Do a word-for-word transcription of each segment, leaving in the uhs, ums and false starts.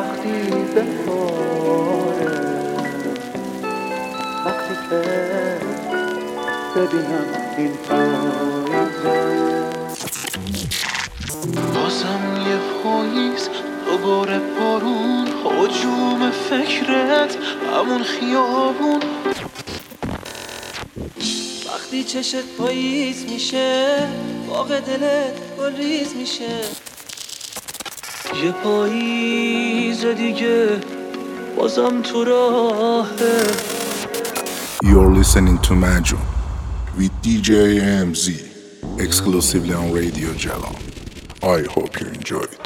وقتی بهاره، وقتی که ببینم این پاییزه. بازم یه پاییز دوباره بارون، هجوم فکرت همون خیابون. وقتی چشت پاییز میشه، باغ دلت گلریز میشه. یه پاییز دیگه بازم تو راهه. You're listening to Majum with D J M Z exclusively on Radio Javan. I hope you enjoy it.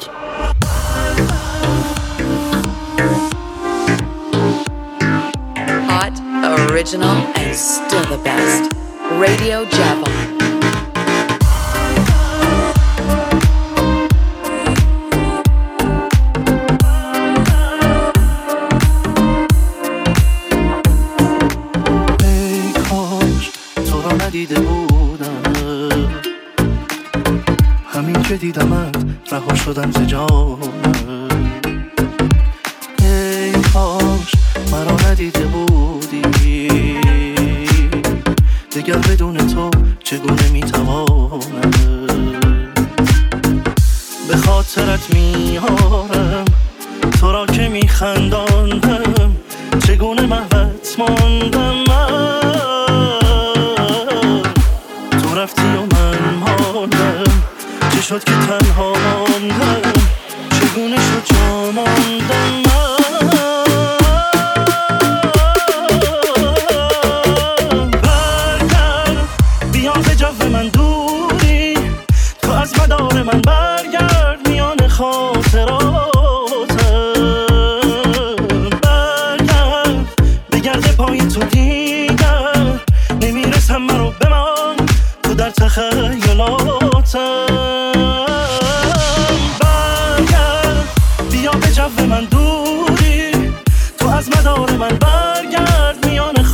Hot, original, and still the best. Radio Javan. دیده بودم همین که دیدمت رها شدم ز جانم. ای کاش مرا ندیده بودی، دگر بدون تو چگونه میتوانم. به خاطرت میارم تو را که میخنداندم، چگونه محوت ماندم من. رفتی و من ماندم، چه شد که تنها ماندم، چگونه شد جا ماندم من. برگرد بیا به جو من دوری، تو از مدار من برگرد میان خاطراتم. برگرد بگرد پای تو دیگر نمیرسم مرو بمان در تخیلاتم. برگرد بیا به جو من دوری، تو از مدار من برگرد میان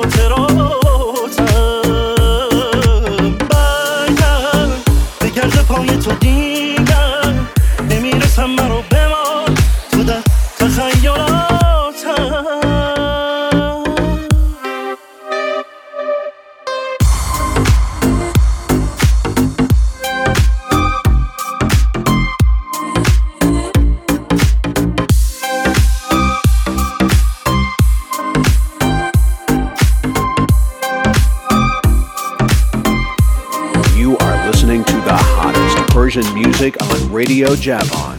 خاطراتم. برگرد بگرد پای تو دیگر نمیرسم مرو بمان تو در تخیلاتم. Persian music on Radio Javan.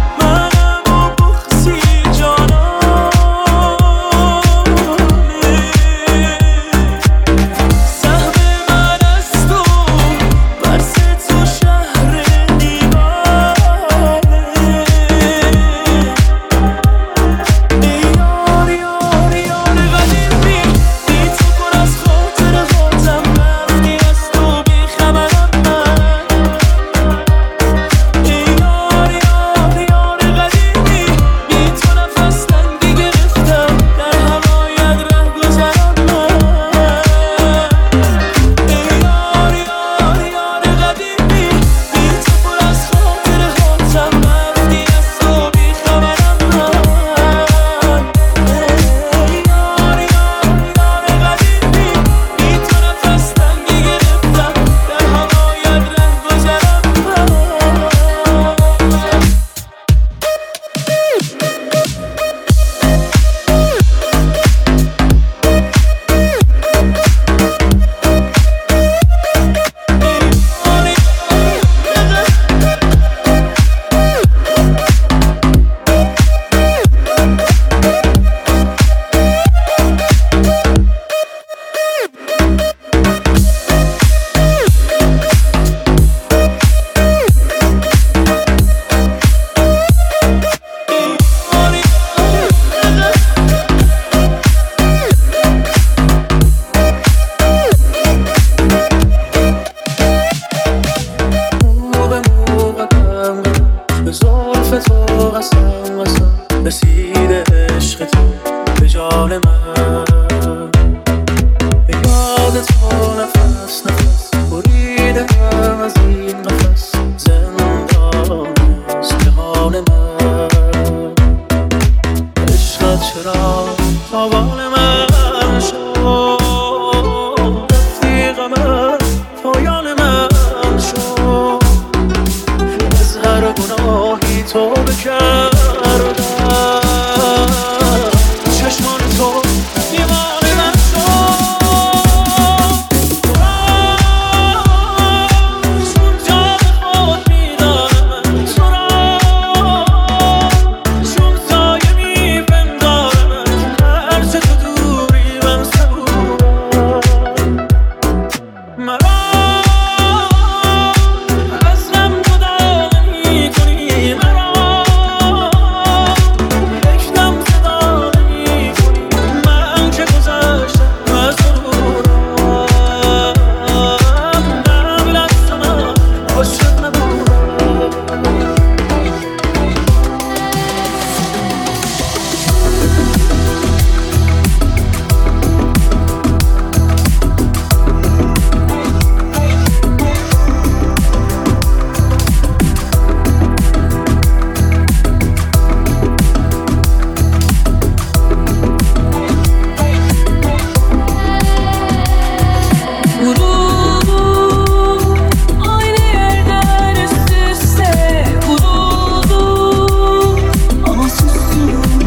منم و بخصی جانم یاد تو نفس نفس بریدم از این نفس زندان است جهان من عشقت چرا تاوان من شد رفیقم پایان من شد از هر گناهی توبه کردم چشمان تو دیوان من شد چون جا به خود میدارم تو را چون سایه میپندارم هرچه تو دوری من صبورم مرا از غم جدا نمی‌کنی مرا یک دم صدا نمی‌کنی من که گذشتم از غرورم قبل از تو من عاشق نبودم Vuruldum aynı yerden üst üste vuruldum ama sustum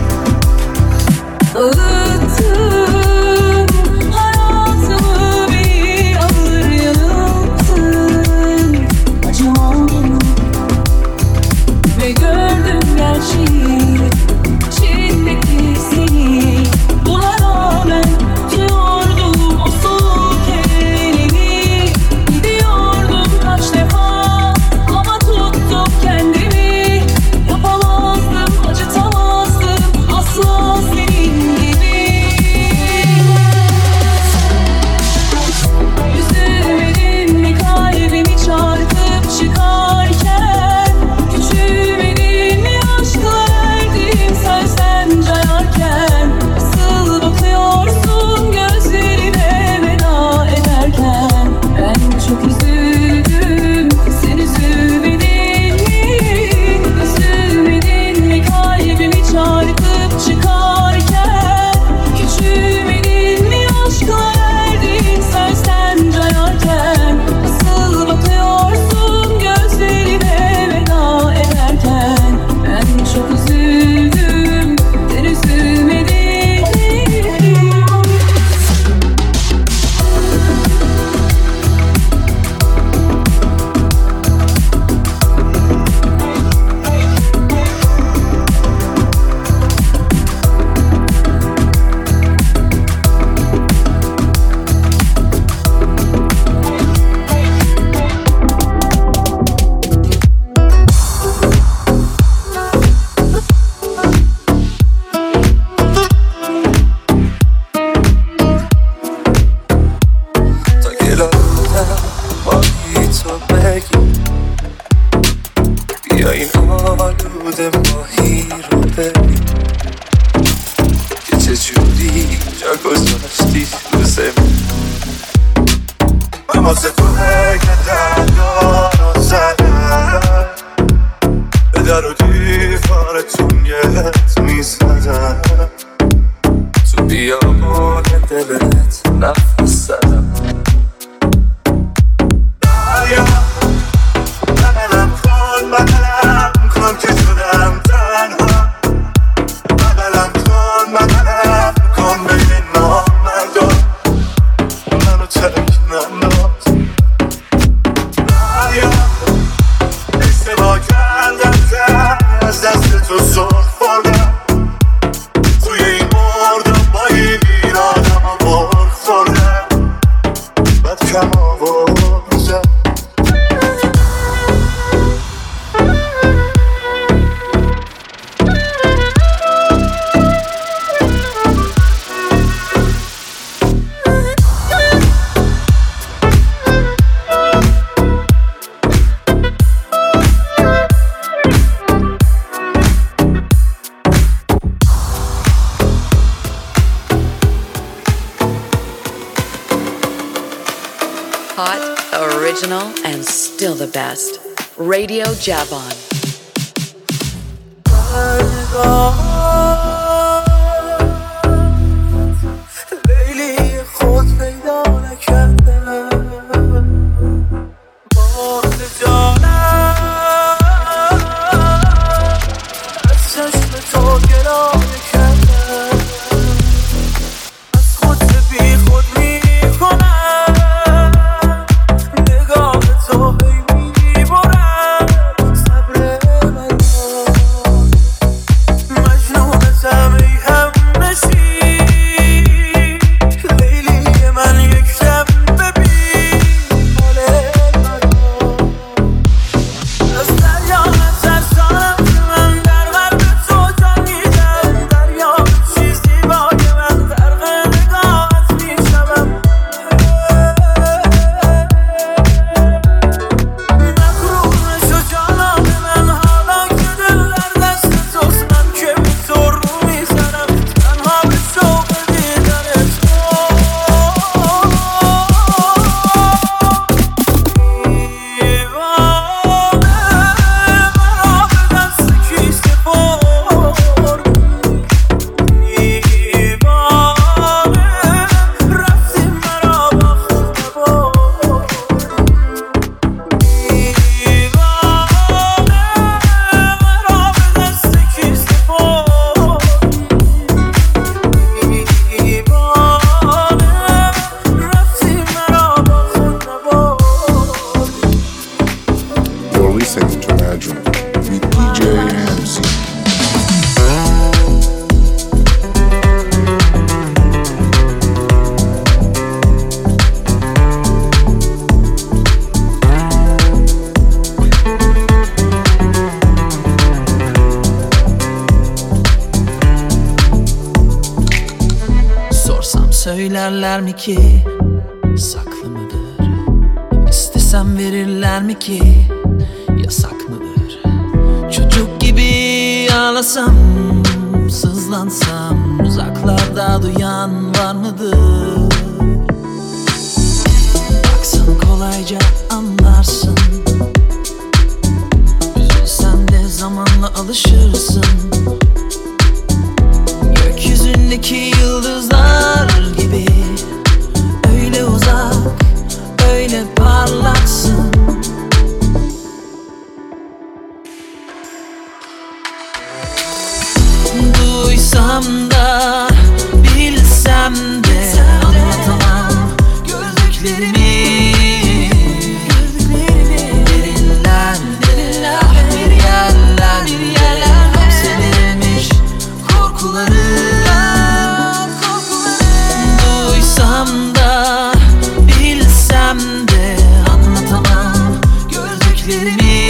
dağıttın hayatımı bir ağır yanılttın acımadım ve gördüm gerçeği içindeki seni buna rağmen tutuyordum o soğuk elini gidiyordum kaç defa ama tuttum kendimi yapamazdım acıtamazdım asla senin gibi üzülmedin mi kalbimi çarpıp çıkarken küçülmedin mi aşkla verdiğim sözden cayarken nasıl bakıyorsun gözlerime veda ederken ben çok üzüldüm sen üzülmedin mi üzülmedin mi kalbimi çarpıp çıkarken küçülmedin mi aşkla verdiğin sözden cayarken nasıl bakıyorsun gözlerime veda ederken ben çok üzüldüm sen üzülmedin mi? تا گلادم ماهی تو بگی بیا این آلوده ماهی رو ببین که چجوری جا گذاشتی رو زمین من واسه تو که دریا رو زدم به در و دیوارتون یت میزدم تو بیابون دلت نفس زدم دریا بغلم کن بغلم کن که شدم تنها بغلم کن بغلم کن بین نامردم منو ترک ننداز دریا اشتباه کردم که از دست تو سر خوردم توی این مردم با این آدم و بار خوردم بد کم آوازم hot, original, and still the best. Radio Javon. لیلی خود پیدا نکردم باغ جانم از چشم تو گرایه کردم از خود بی خود میکنم نگاه تو هی میبرم صبر من مجنونتم ای همه چی لیلی من یک شب ببین حال من از دریا نترسانم که من در قلب تو جان میدم دریا چیزی بای من غرق نگاهت میشوم مغرور نشو جانم من حالا که دل در دست توست من که بی تو رو میزنم تنها به شوق دیدن تو You're listening to Imagine with D J M Z. Sorsam söylerler mi ki saklı mıdır? İstesem verirler mi ki yasak mıdır? Çocuk gibi ağlasam, sızlansam uzaklarda duyan var mıdır? Baksan kolayca anlarsın. Üzülsen de zamanla alışırsın. Gökyüzündeki yıldızlar gibi öyle uzak, öyle parlaksın. Duysam da, bilsem de anlatamam gördüklerimi. Derinlerde ah bir yerler, bir yerler hapsedilmiş korkularım. Duysam da, bilsem de anlatamam gördüklerimi.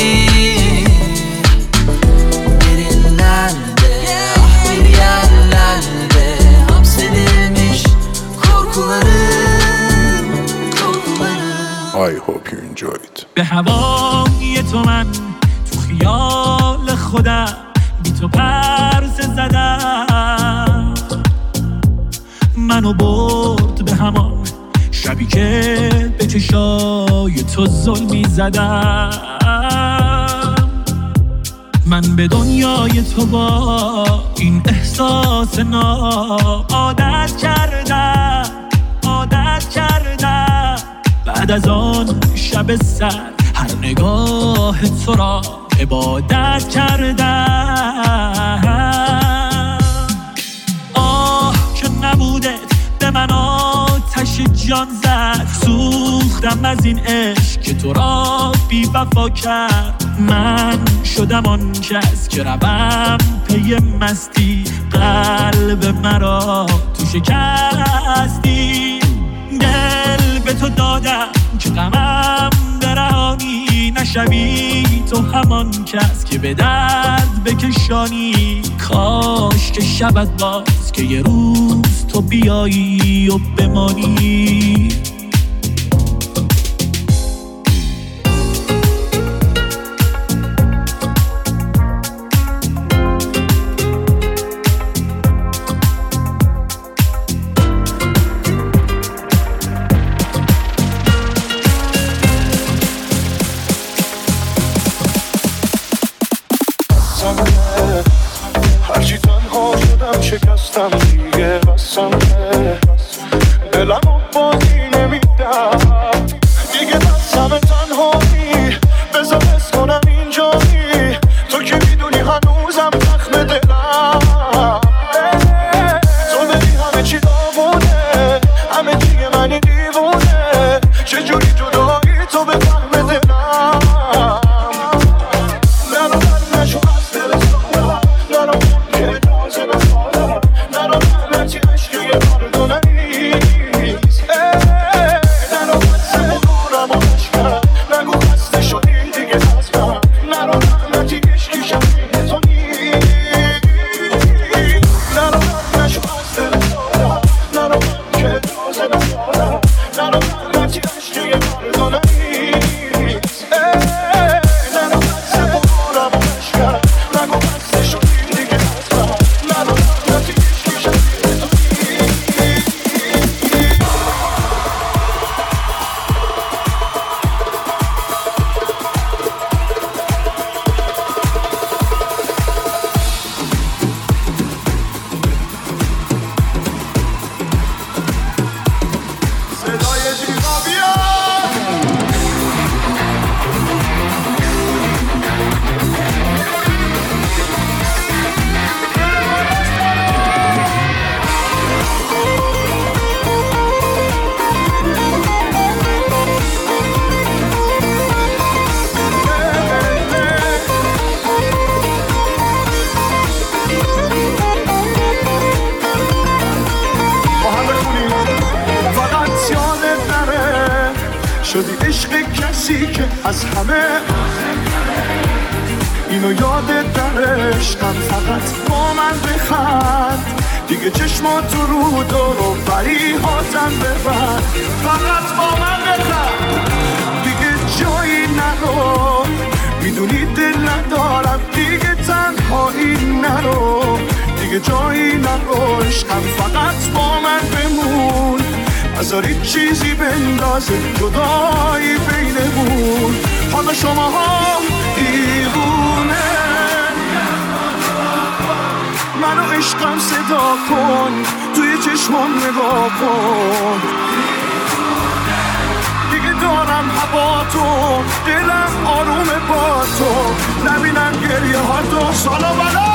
Derinlerde ah bir yerlerde hapsedilmiş korkularım, korkularım. I hope you enjoyed. به هوای تو من تو خیال خودم بی تو پرسه زدم منو برد به همان شبی که به چشای تو ظلمی زدم من به دنیای تو با این احساس ناب عادت کردم عادت کردم بعد از آن شب سر هر نگاه تو را عبادت کردم آه که نبودت به من آتش جان زد سوختم از این عشق که تو را بی وفا کرد من شدم آن کس که روم پی مستی قلب مرا تو شکستی دل به تو دادم که غمم برهانی نشوی تو همان کس که به درد بکشانی کاش که شبت باز که یه روز تو بیایی و بمانی هرچی عشقی مردانه نیست ننو بسه بارم و بشکرم نگو بسه شدیم دیگه اصلا ندارم نتی عشقی شدیم شدی عشق کسی که از همه اینو یادت در عشقم فقط با من بخند دیگه چشمات رو دور و بری هاتم ببر فقط با من بخند دیگه جایی نرو میدونی دل ندارم دیگه تنهایی نرو دیگه جایی نرو عشقم فقط با من بمون بذارید چیزی بندازه جدایی بینمون حالا شما ها دیوونه منو عشقم صدا کن توی چشمام نگاه کن دیگه دارم هوا تو دلم آرومه با تو نبینم گریه ها تو سالا بلا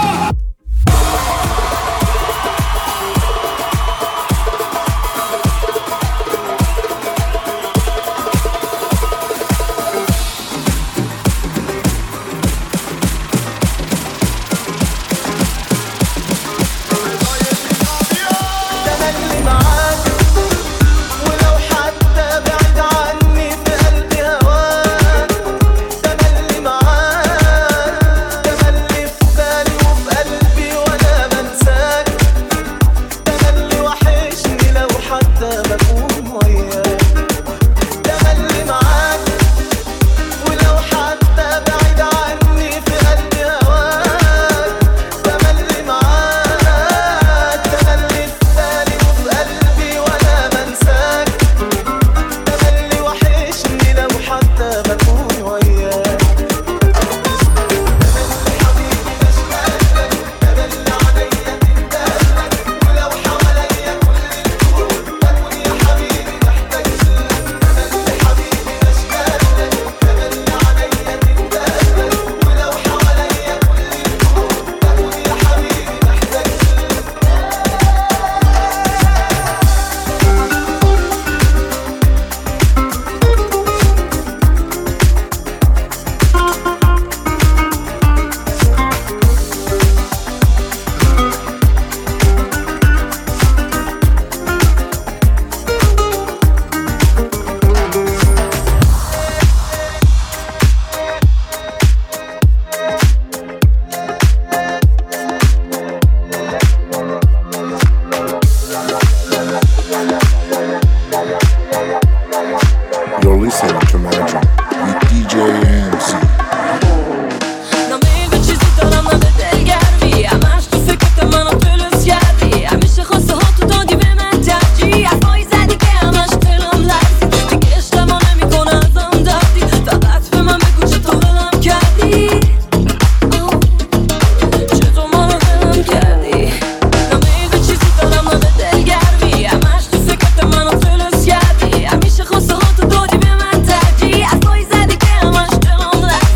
Hamiشه خواسته ها تو دادی به من ترجیح از پای زدی که همش دلم لرزید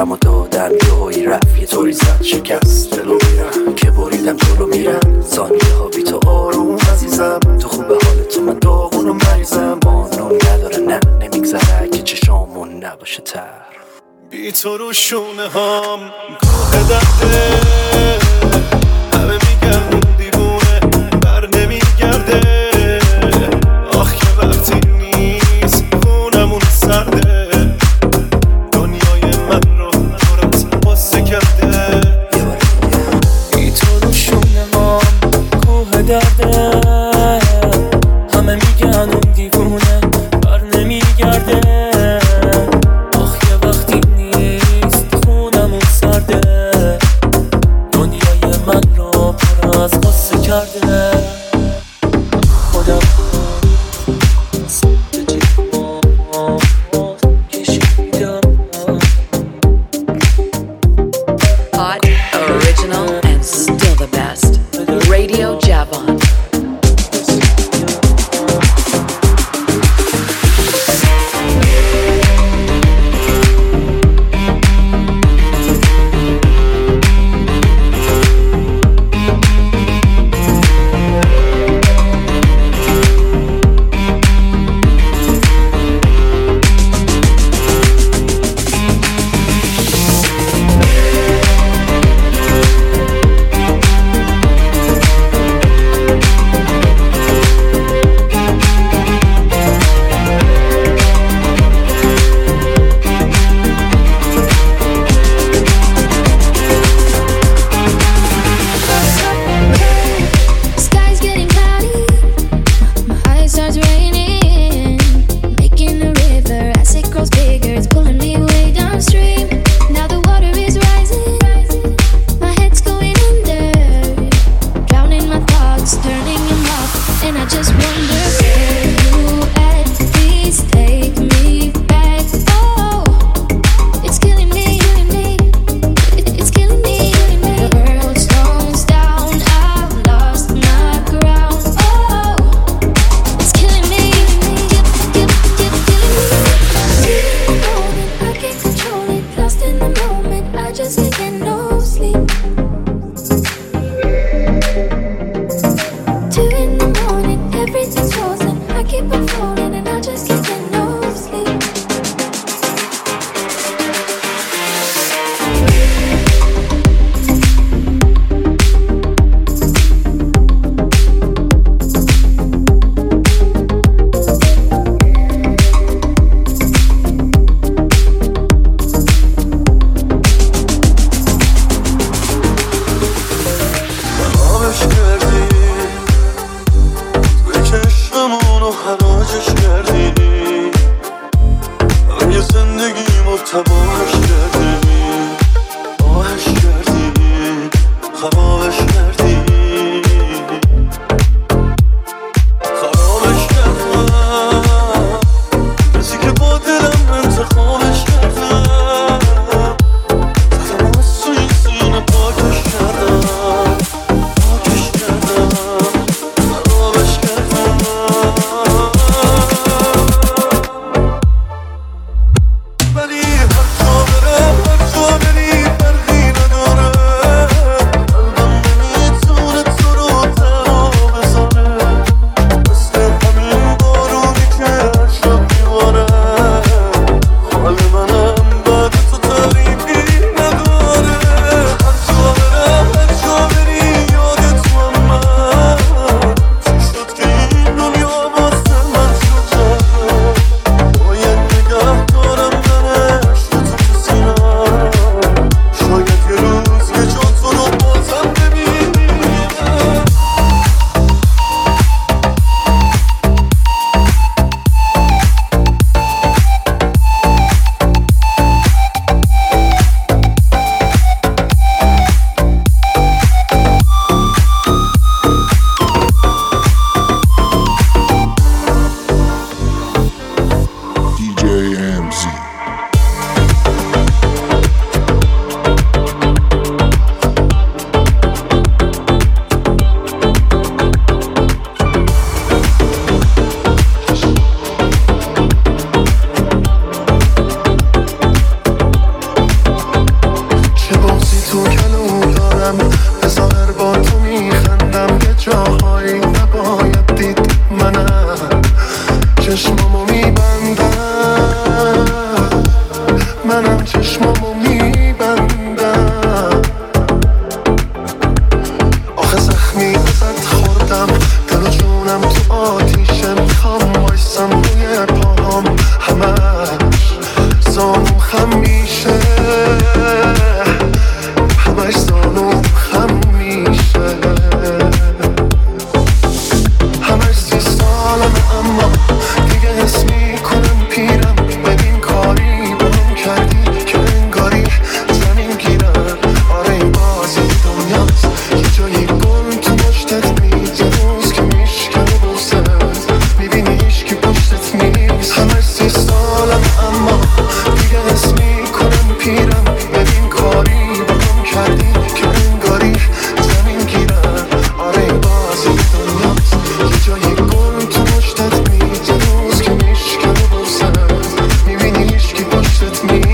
دم و دادم یهویی رفت یه طوری زد شکست جلو میرم که بریدم جلو میرم ثانیه ها بی تو آروم عزیزم تو خوبه حال تو من داغون و مریضم قانون نداره نه نمیگذره که چشامون نباشه تر بی تو رو شونه هام کوه درده همه میگن دیوونه بر نمیگرده آخ که وقتی نیست خونمون سرده دنیای من رو برات قصه کرده بی تو رو شونه هام کوه درده همه میگن اون دیوونه بر نمیگرده زخمی ازت خوردم، دل و جونم تو آتیشه، میخوام وایسم روی پاهام، همش زانو خم میشه، همش زانو خم میشه، همش سی سالمه اما دیگه حس میکنم پیرم، ببین کاری با هم کردی که انگاری زمین گیرم. آره این بازی دنیاست، یه جایی گل تو مشتت میز، روز که میشکنه بوست میبینی هیچکی پشتت نیست. همش سی سالمه اما دیگه حس میکنم پیرم، ببین کاری با هم کردی که انگاری زمین گیرم. آره این بازی دنیاست، یه جایی گل تو مشتت میز، روز که میشکنه بوست میبینی هیچکی پشتت نیست.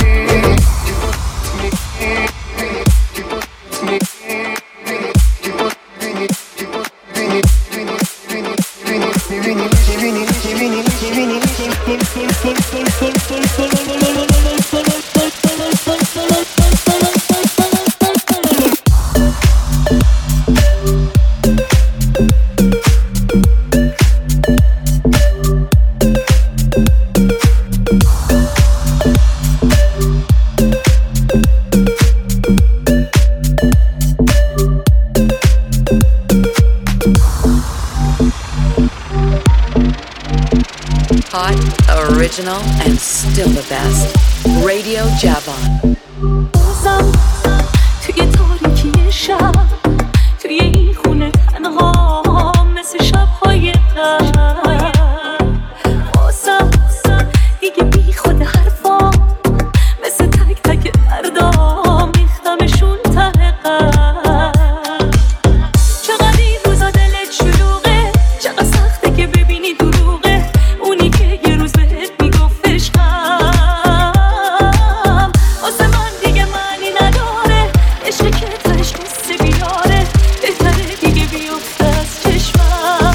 Hot, original, and still the best. Radio Javon. بازم توی تاریکی شب، توی این خونه تنها مثل شب‌های قبل، بازم دیگه بی خود حرفام مثل تک تک دردام میختمشون ته قلب. چقدر این روزا دلت شلوغه، چقدر سخته که ببینی دروغه اونی که یه روز بهت میگفت عشقم. واسه من دیگه معنی نداره، عشقی که تهش قصه بیاره، بهتره دیگه بیفته از چشمم.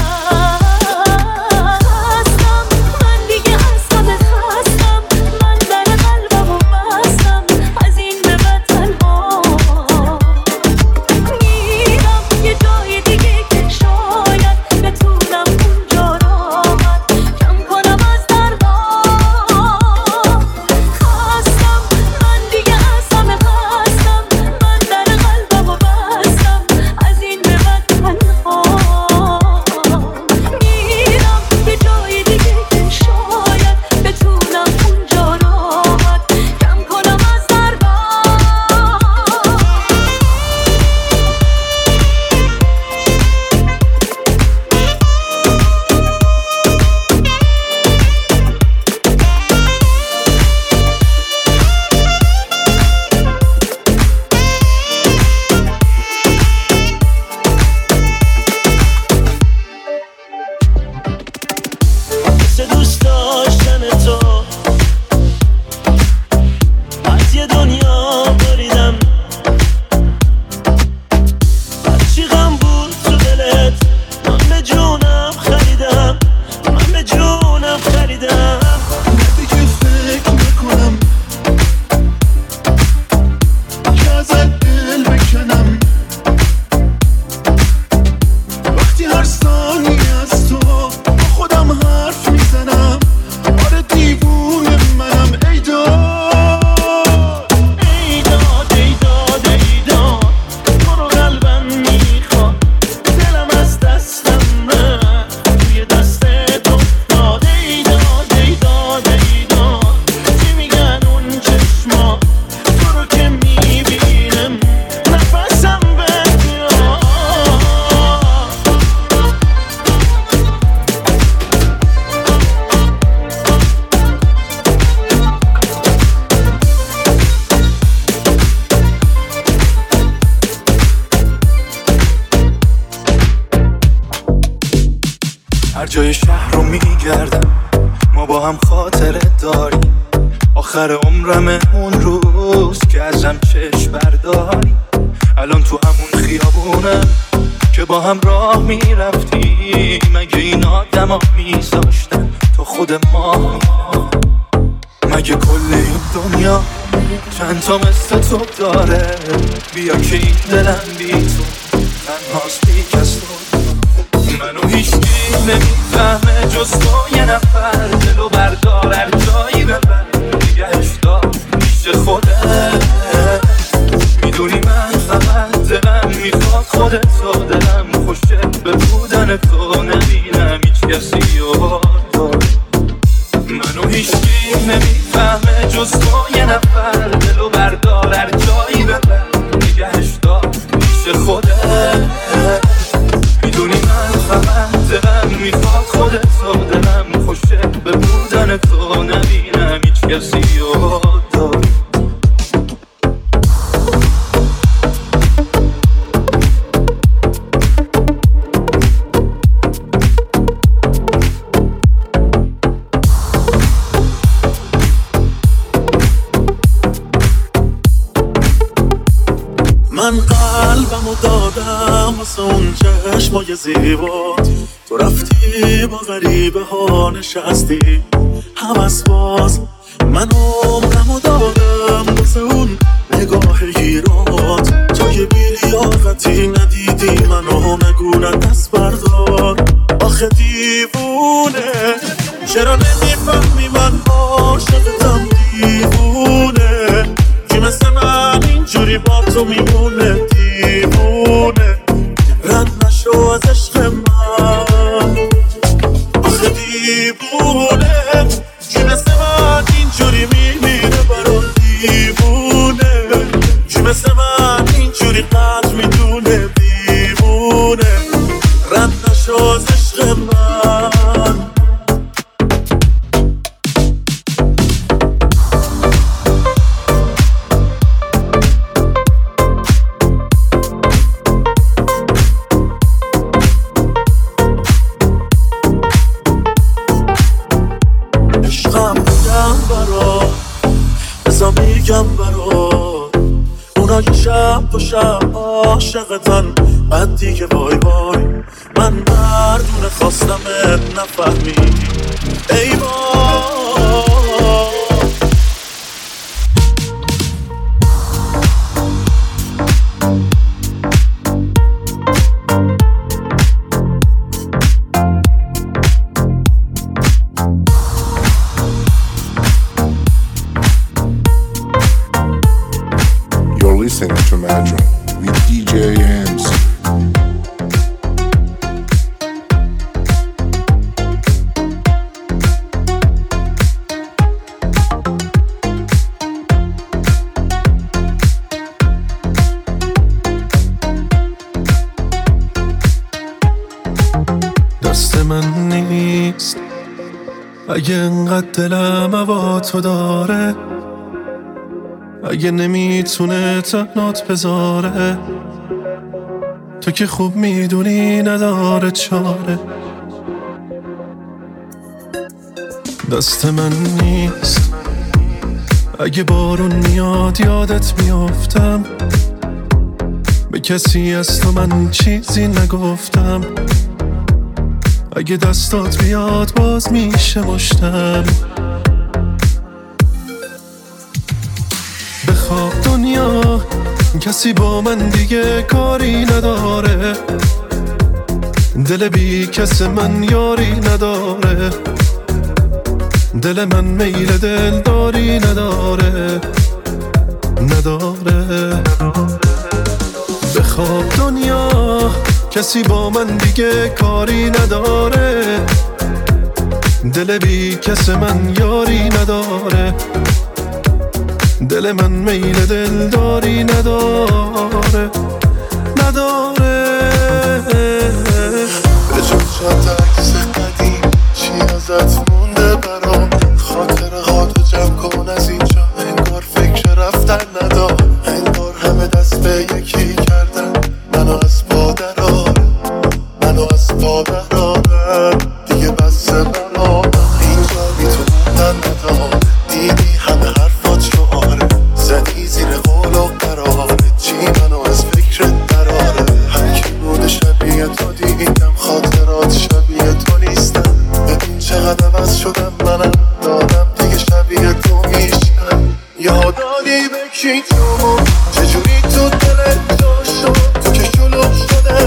خستم من دیگه از همه خستم، من در قلبمو بستم، از این به بعد تنها میرم یه جای دیگه که شاید بتونم اونجا راحت کم کنم از دردام. خستم من دیگه از همه خستم، من در قلبمو بستم، از این به بعد تنها میرم یه جای دیگه که شاید بتونم اونجا راحت کم کنم از دردام. مثل دوست داشتن تو از یه دنیا بریدم، هرچی غم بود تو دلت من به جونم خریدم، من به جونم خریدم. دیگه فکر نکنم که ازت دل بکنم، وقتی هر ثانی از تو با خودم حرف میزنم. آره دیوونه منم، ای داد ای داد ای داد ای داد، تو رو قلبم میخواد، دلم از دستم رفت توی دست تو افتاد. ای داد ای داد ای داد، چی میگن اون چشما، تو رو که میبینم نفسم بد میاد. هر جای شهر رو میگردم، ما با هم خاطره داریم. آخر عمرم اون روز که ازم چشم برداری، الان تو همون خیابونم که با هم راه میرفتیم. مگه این آدم ها میذاشتن تو خود ما؟ مگه کل این دنیا چند تا مثل تو داره؟ بیا که این دلم بی تو تنهاست بی کس تو. منو هیچکی نمیفهمه جز تو یه نفر، دلو بردار هر جایی ببر نگهش دار پیش خودت. میدونی من فقط دلم میخواد خودتو، دلم خوشه به بودن تو، نبینم هیچ کسی و منو هیچکی نمیفهمه جز تو یه نفر، دلو بردار هر جایی ببر نگهش دار پیش خودت. میدونی من فقط دلم میخواد خودتو، دلم خوشه به بودن تو، نبینم هیچ کسی و من قلبمو دادم واسه اون چشمای زیبات، تو رفتی با غریبه ها نشستی هم از باز. من عمرمو دادم واسه اون نگاه گیرات، تو یه بیلیاقتی ندیدی منو نگونن دست بردار. آخه دیوونه چرا نمیفهمی من عاشقتم دیوونه، کی مثل من اینجوری با تو میمونه دیوونه، رد نشو از عشق من. آخه دیوونه کی مثل من اینجوری میمیره برام دیوونه، کی مثل من اینجوری قدر میدونه دیوونه، رد نشو از عشق من. میگم برات اونا که شب و شب عاشقتن، بعد دیگه وای وای من مردونه خواستمت نفهمیدی ای وای. Listening to Imagine with D J M C. دست من نیست اگه انقدر دلم هوا تو داره، اگه نمیتونه تنات بذاره، تو که خوب میدونی نداره چاره. دست من نیست اگه بارون میاد یادت میافتم، به کسی از تو من چیزی نگفتم، اگه دستات بیاد باز میشه مشتم. بخواب دنیا کسی با من دیگه کاری نداره، دل بی کس من یاری نداره، دل من میل دلداری نداره نداره. بخواب دنیا کسی با من دیگه کاری نداره، دل بی کس من یاری نداره، دل من میل دلداری نداره نداره. به جون شاد عکس قدیم چی ازت مونده برام، خاطره هاتو جمع کن از اینجا، انگار فکر رفتن ندار، انگار همه دست به یکی کردن منو از پا درارن، منو از پا درارن دیگه بس برام. اینجا بی تو موندن ندار، دیدی همه حرفات شعاره، زدی زیر قول و قراره، چی منو از فکرت دراره. هر کی بود شبیه تو دیدم، خاطرات شبیه تو نیستن، ببین چقدر عوض شدم منم، دادم دیگه شبیه تو میشم. یادانی به کی تو چجوری تو دلت جا شد، تو که شلوغ شده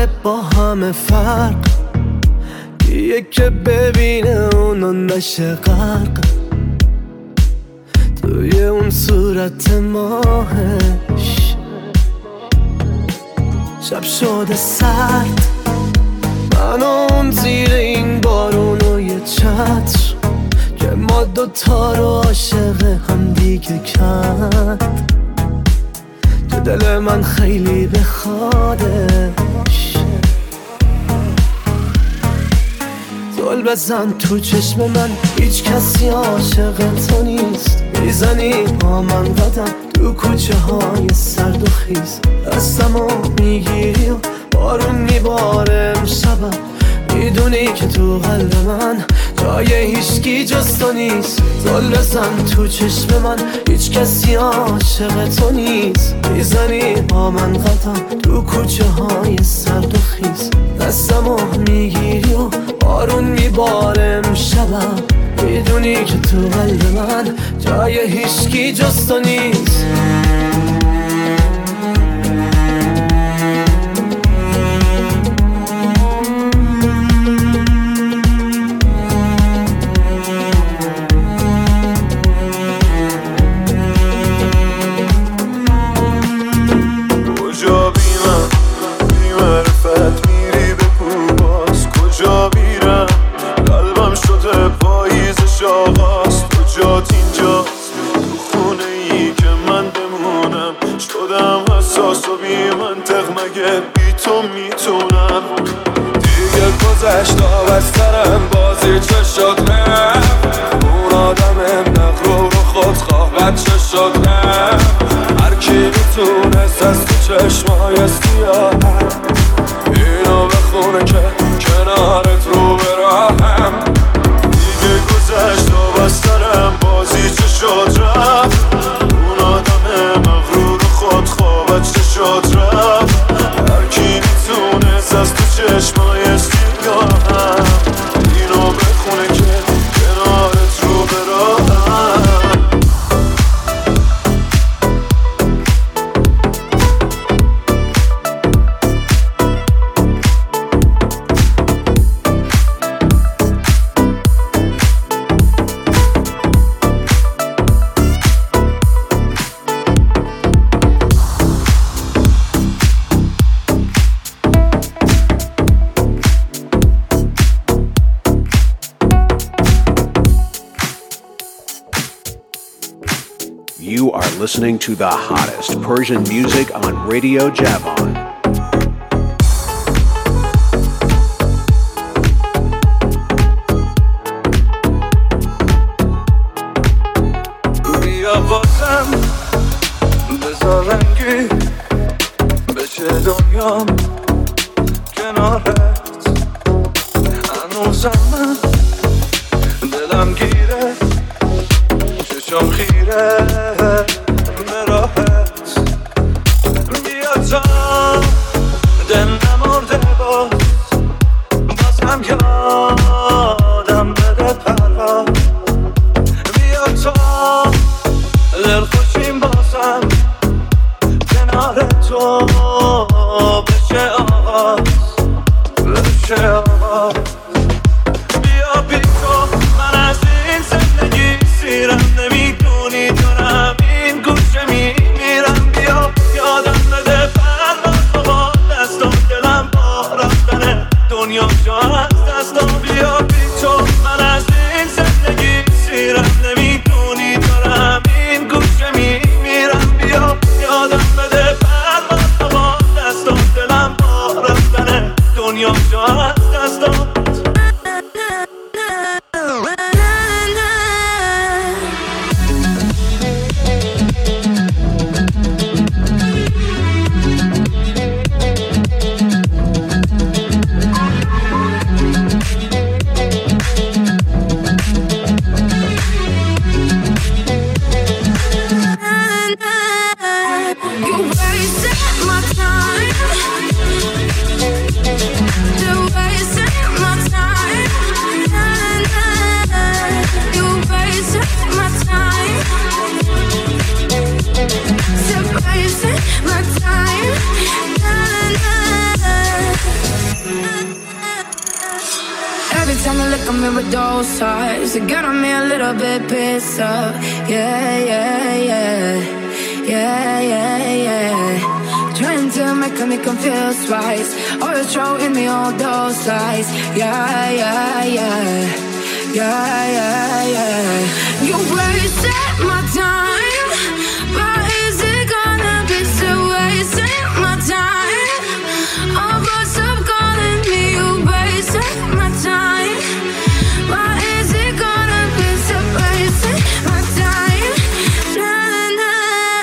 داره با همه فرق، یه که ببینه اونو نشه غرق توی اون صورت ماهش. شب شده سرد، من اون زیر این بارون و یه چتر که ما دوتا رو عاشق هم دیگه کرد، که دل من خیلی بخوادش. زل بزن تو چشم من، هیچ کسی عاشق تو نیست. میزنی با من قدم تو کوچه های سرد و خیز، دستمو میگیری و بارون میباره امشبم. میدونی که تو قلب من جای هیچکی جز تو نیست. زل بزن تو چشم من، هیچ کسی عاشق تو نیست. میزنی با من قدم تو کوچه های سرد و خیز، دستمو میگیری و بارون میباره امشبم. میدونی که تو قلب من جای هیچکی جز تو نیست. چشمای سیاهم اینو بخونه که کنارت رو براهم. دیگه گذشت و بسترم بازی چه شد رفت، اون آدم مغرور خودخواه چه شد رفت. هر کی میتونست از تو چشمای سیاهم اینو بخونه که کنارت رو براهم. You are listening to the hottest Persian music on Radio Javon. بیا بازم بذار رنگی بشه دنیام کنارت. هنوزم من دلم گیره، چشم خیره به راحت. بیا تا دل نمرده باز، بازم یادم بده پرواز. بیا تا دل خوشیم بازم کنار تو بشه آغاز، بشه آغاز. بیا بی تو من از این زندگی سیرم، نمیدونی تو همین me with those eyes. You're getting me a little bit pissed off. Yeah, yeah, yeah. Yeah, yeah, yeah. Trying to make me confuse twice. Always throwing me all those lies. Yeah, yeah, yeah. Yeah, yeah, yeah. You wasted my time, but is it gonna be still wasting my time? Oh, but stop calling me. You wasted my time, but is it gonna be still wasting my time? Nah, nah.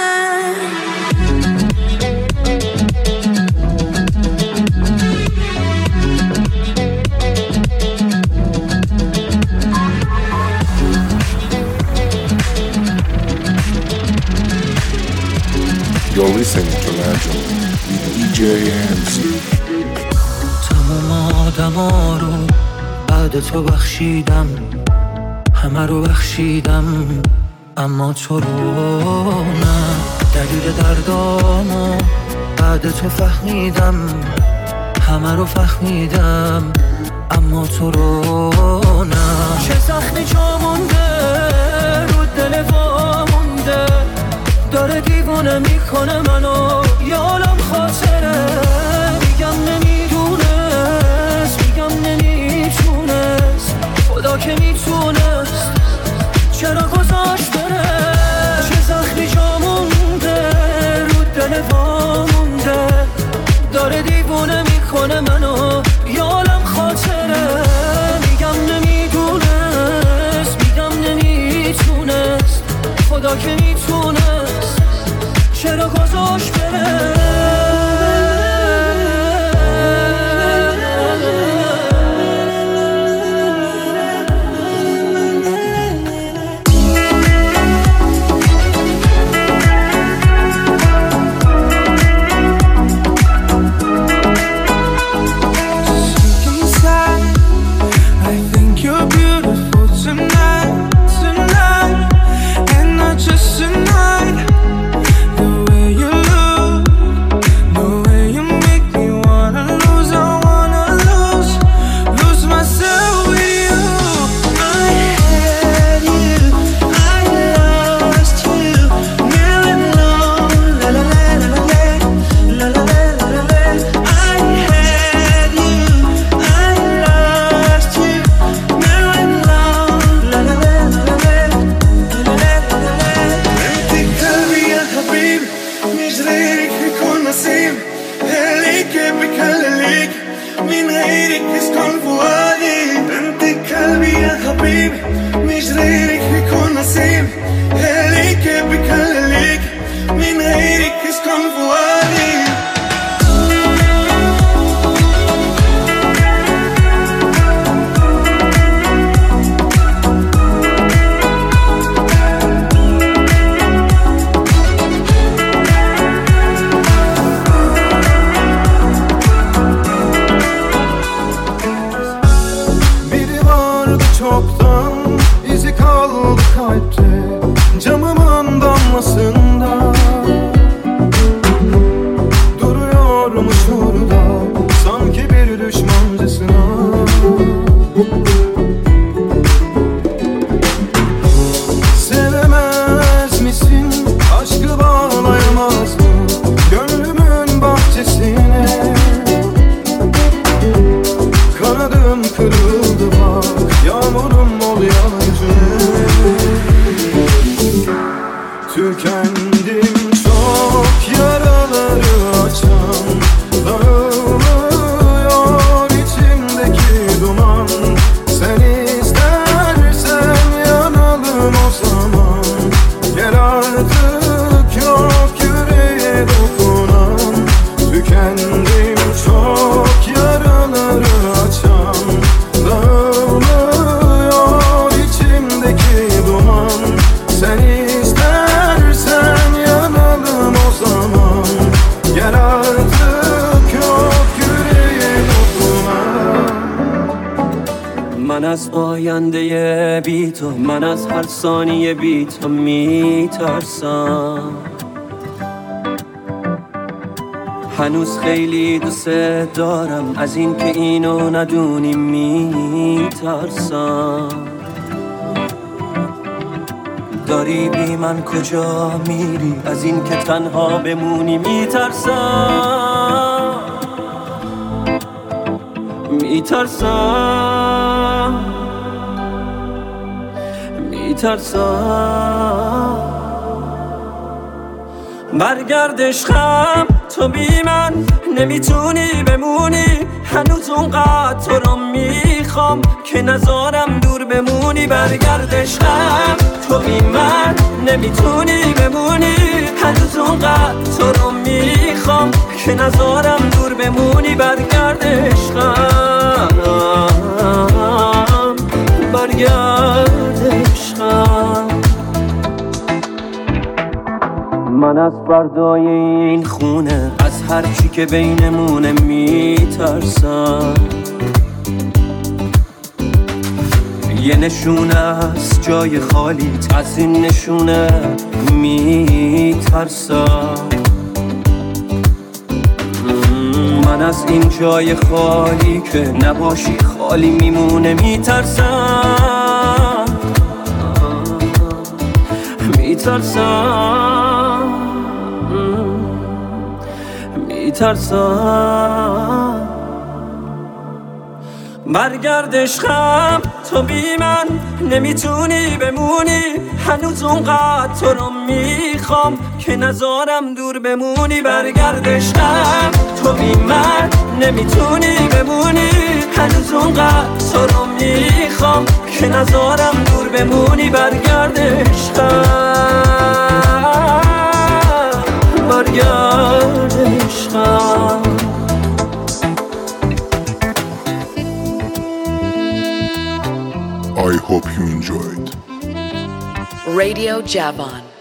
You're listening to Magic with دی جی ام زی. تمام آدما رو بعد تو بخشیدم، همه رو بخشیدم، اما تو رو نه. دلیل دردامو بعد تو فهمیدم، همه رو فهمیدم، اما تو رو نه. چه زخمی جا مونده رو دل وا مونده، داره دیوونه میکنه منو، یالم خاطره. میگم نمیدونست، میگم نمیتونست، خدا که میتونست، چرا گذاشت بره. چه زخمی جا مونده رو دل وا مونده، داره دیوونه میکنه منو، یالم خاطره. میگم نمیدونست، میگم نمیتونست، خدا که میتونست، چرا گذاشت بره. آینده بی تو، من از هر ثانیه بی تو میترسم. هنوز خیلی دوست دارم، از این که اینو ندونی میترسم. داری بی من کجا میری، از این که تنها بمونی میترسم. میترسم میترسم برگرد عشقم، تو بی من نمیتونی بمونی. هنوز اونقدر تو رو میخوام که نذارم دور بمونی. برگرد عشقم، تو بی من نمیتونی بمونی. هنوز اونقدر تو رو میخوام که نذارم دور بمونی. برگرد عشقم، برگرد عشقم. من از فردای این خونه، از هر چی که بینمونه میترسم. یه نشونه از جای خالیت، از این نشونه میترسم. من از این جای خالی که نباشی خالی میمونه میترسم. میترسم میترسم برگرد عشقم، تو بی من نمیتونی بمونی. هنوز اونقدر تو رو میخوام که نذارم دور بمونی. برگرد عشقم، تو بی من نمیتونی بمونی. هنوز اونقدر تو رو میخوام که نذارم دور بمونی. برگرد عشقم، برگرد عشقم. I hope you enjoyed. Radio Javon.